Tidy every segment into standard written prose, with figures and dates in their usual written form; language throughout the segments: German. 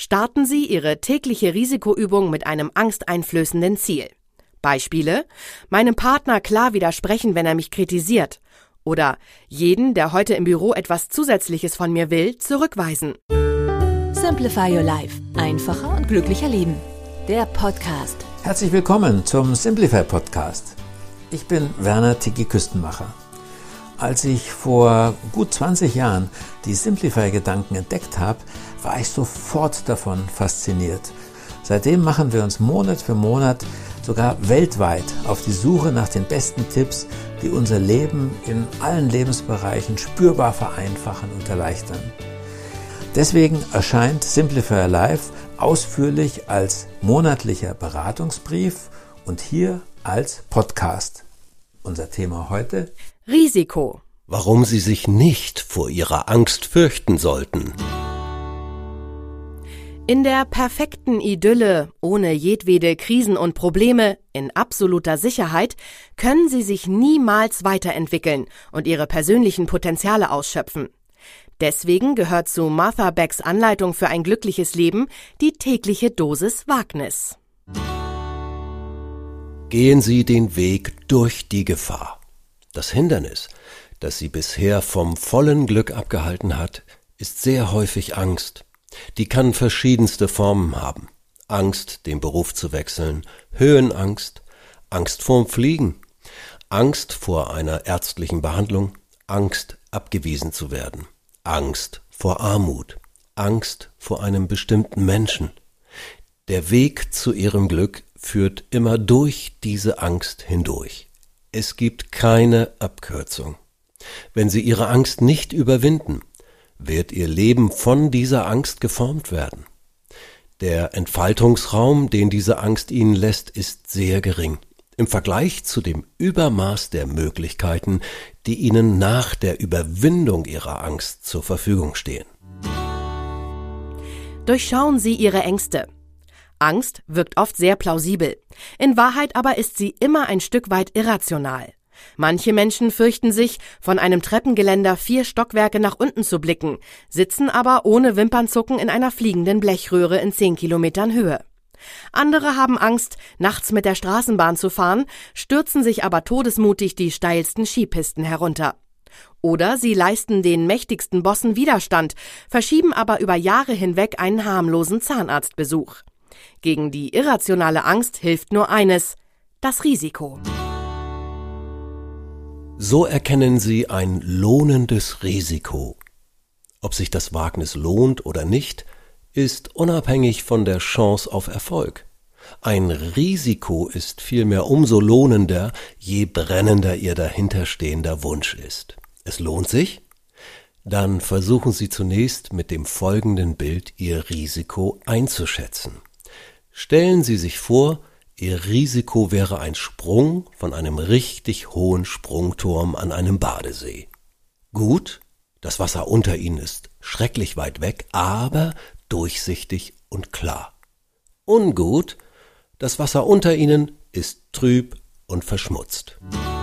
Starten Sie Ihre tägliche Risikoübung mit einem angsteinflößenden Ziel. Beispiele: Meinem Partner klar widersprechen, wenn er mich kritisiert. Oder jeden, der heute im Büro etwas Zusätzliches von mir will, zurückweisen. Simplify Your Life. Einfacher und glücklicher leben. Der Podcast. Herzlich willkommen zum Simplify Podcast. Ich bin Werner Tiki Küstenmacher. Als ich vor gut 20 Jahren die Simplify-Gedanken entdeckt habe, war ich sofort davon fasziniert. Seitdem machen wir uns Monat für Monat, sogar weltweit, auf die Suche nach den besten Tipps, die unser Leben in allen Lebensbereichen spürbar vereinfachen und erleichtern. Deswegen erscheint Simplify Your Life ausführlich als monatlicher Beratungsbrief und hier als Podcast. Unser Thema heute: Risiko. Warum Sie sich nicht vor Ihrer Angst fürchten sollten. In der perfekten Idylle, ohne jedwede Krisen und Probleme, in absoluter Sicherheit, können Sie sich niemals weiterentwickeln und Ihre persönlichen Potenziale ausschöpfen. Deswegen gehört zu Martha Becks Anleitung für ein glückliches Leben die tägliche Dosis Wagnis. Gehen Sie den Weg durch die Gefahr. Das Hindernis, das Sie bisher vom vollen Glück abgehalten hat, ist sehr häufig Angst. Die kann verschiedenste Formen haben. Angst, den Beruf zu wechseln, Höhenangst, Angst vorm Fliegen, Angst vor einer ärztlichen Behandlung, Angst, abgewiesen zu werden, Angst vor Armut, Angst vor einem bestimmten Menschen. Der Weg zu Ihrem Glück führt immer durch diese Angst hindurch. Es gibt keine Abkürzung. Wenn Sie Ihre Angst nicht überwinden, wird Ihr Leben von dieser Angst geformt werden. Der Entfaltungsraum, den diese Angst Ihnen lässt, ist sehr gering im Vergleich zu dem Übermaß der Möglichkeiten, die Ihnen nach der Überwindung Ihrer Angst zur Verfügung stehen. Durchschauen Sie Ihre Ängste. Angst wirkt oft sehr plausibel. In Wahrheit aber ist sie immer ein Stück weit irrational. Manche Menschen fürchten sich, von einem Treppengeländer 4 Stockwerke nach unten zu blicken, sitzen aber ohne Wimpernzucken in einer fliegenden Blechröhre in 10 Kilometern Höhe. Andere haben Angst, nachts mit der Straßenbahn zu fahren, stürzen sich aber todesmutig die steilsten Skipisten herunter. Oder sie leisten den mächtigsten Bossen Widerstand, verschieben aber über Jahre hinweg einen harmlosen Zahnarztbesuch. Gegen die irrationale Angst hilft nur eines: das Risiko. So erkennen Sie ein lohnendes Risiko. Ob sich das Wagnis lohnt oder nicht, ist unabhängig von der Chance auf Erfolg. Ein Risiko ist vielmehr umso lohnender, je brennender Ihr dahinterstehender Wunsch ist. Es lohnt sich? Dann versuchen Sie zunächst mit dem folgenden Bild Ihr Risiko einzuschätzen. Stellen Sie sich vor, Ihr Risiko wäre ein Sprung von einem richtig hohen Sprungturm an einem Badesee. Gut, das Wasser unter Ihnen ist schrecklich weit weg, aber durchsichtig und klar. Ungut, das Wasser unter Ihnen ist trüb und verschmutzt.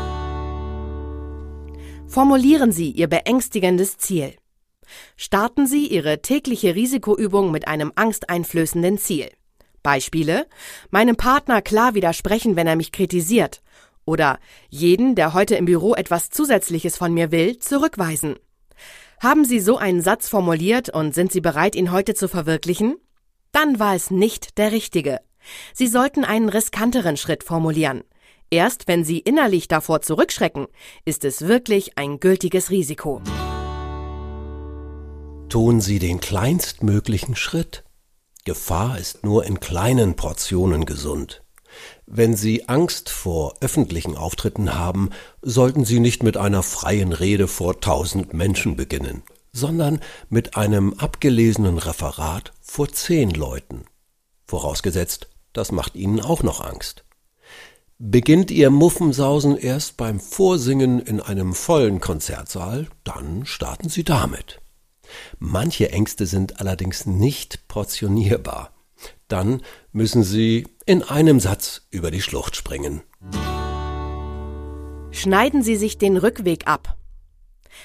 Formulieren Sie Ihr beängstigendes Ziel. Starten Sie Ihre tägliche Risikoübung mit einem angsteinflößenden Ziel. Beispiele: Meinem Partner klar widersprechen, wenn er mich kritisiert. Oder jeden, der heute im Büro etwas Zusätzliches von mir will, zurückweisen. Haben Sie so einen Satz formuliert und sind Sie bereit, ihn heute zu verwirklichen? Dann war es nicht der richtige. Sie sollten einen riskanteren Schritt formulieren. Erst wenn Sie innerlich davor zurückschrecken, ist es wirklich ein gültiges Risiko. Tun Sie den kleinstmöglichen Schritt. Gefahr ist nur in kleinen Portionen gesund. Wenn Sie Angst vor öffentlichen Auftritten haben, sollten Sie nicht mit einer freien Rede vor 1000 Menschen beginnen, sondern mit einem abgelesenen Referat vor 10 Leuten. Vorausgesetzt, das macht Ihnen auch noch Angst. Beginnt Ihr Muffensausen erst beim Vorsingen in einem vollen Konzertsaal, dann starten Sie damit. Manche Ängste sind allerdings nicht portionierbar. Dann müssen Sie in einem Satz über die Schlucht springen. Schneiden Sie sich den Rückweg ab.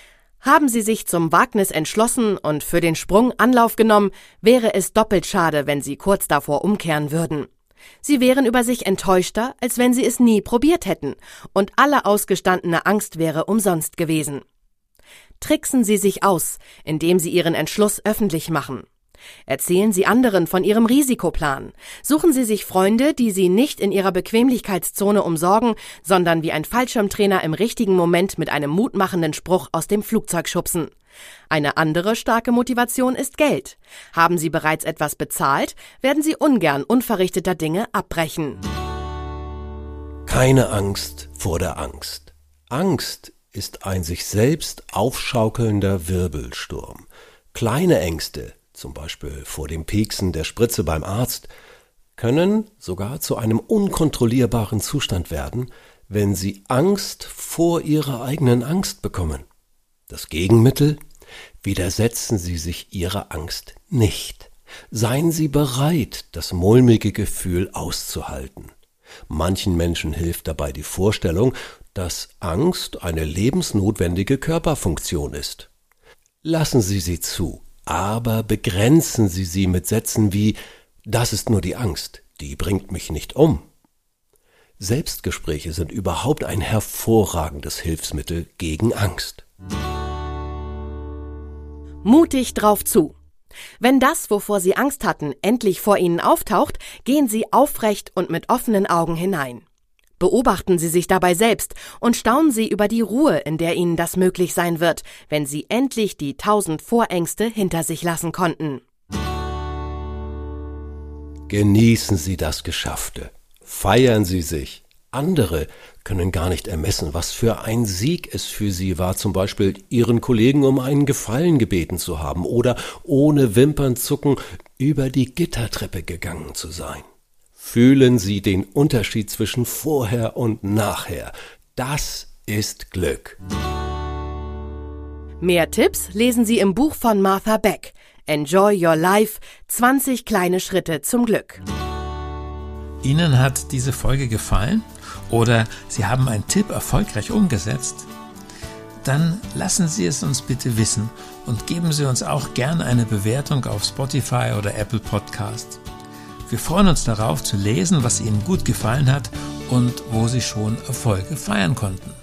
Haben Sie sich zum Wagnis entschlossen und für den Sprung Anlauf genommen, wäre es doppelt schade, wenn Sie kurz davor umkehren würden. Sie wären über sich enttäuschter, als wenn Sie es nie probiert hätten, und alle ausgestandene Angst wäre umsonst gewesen. Tricksen Sie sich aus, indem Sie Ihren Entschluss öffentlich machen. Erzählen Sie anderen von Ihrem Risikoplan. Suchen Sie sich Freunde, die Sie nicht in Ihrer Bequemlichkeitszone umsorgen, sondern wie ein Fallschirmtrainer im richtigen Moment mit einem mutmachenden Spruch aus dem Flugzeug schubsen. Eine andere starke Motivation ist Geld. Haben Sie bereits etwas bezahlt, werden Sie ungern unverrichteter Dinge abbrechen. Keine Angst vor der Angst. Angst ist ein sich selbst aufschaukelnder Wirbelsturm. Kleine Ängste, zum Beispiel vor dem Pieksen der Spritze beim Arzt, können sogar zu einem unkontrollierbaren Zustand werden, wenn Sie Angst vor Ihrer eigenen Angst bekommen. Das Gegenmittel: widersetzen Sie sich Ihrer Angst nicht. Seien Sie bereit, das mulmige Gefühl auszuhalten. Manchen Menschen hilft dabei die Vorstellung, dass Angst eine lebensnotwendige Körperfunktion ist. Lassen Sie sie zu, aber begrenzen Sie sie mit Sätzen wie: das ist nur die Angst, die bringt mich nicht um. Selbstgespräche sind überhaupt ein hervorragendes Hilfsmittel gegen Angst. Mutig drauf zu. Wenn das, wovor Sie Angst hatten, endlich vor Ihnen auftaucht, gehen Sie aufrecht und mit offenen Augen hinein. Beobachten Sie sich dabei selbst und staunen Sie über die Ruhe, in der Ihnen das möglich sein wird, wenn Sie endlich die 1000 Vorängste hinter sich lassen konnten. Genießen Sie das Geschaffte. Feiern Sie sich. Andere können gar nicht ermessen, was für ein Sieg es für Sie war, zum Beispiel Ihren Kollegen um einen Gefallen gebeten zu haben oder ohne Wimpernzucken über die Gittertreppe gegangen zu sein. Fühlen Sie den Unterschied zwischen vorher und nachher. Das ist Glück. Mehr Tipps lesen Sie im Buch von Martha Beck. Enjoy Your Life – 20 kleine Schritte zum Glück. Ihnen hat diese Folge gefallen oder Sie haben einen Tipp erfolgreich umgesetzt? Dann lassen Sie es uns bitte wissen und geben Sie uns auch gerne eine Bewertung auf Spotify oder Apple Podcast. Wir freuen uns darauf zu lesen, was Ihnen gut gefallen hat und wo Sie schon Erfolge feiern konnten.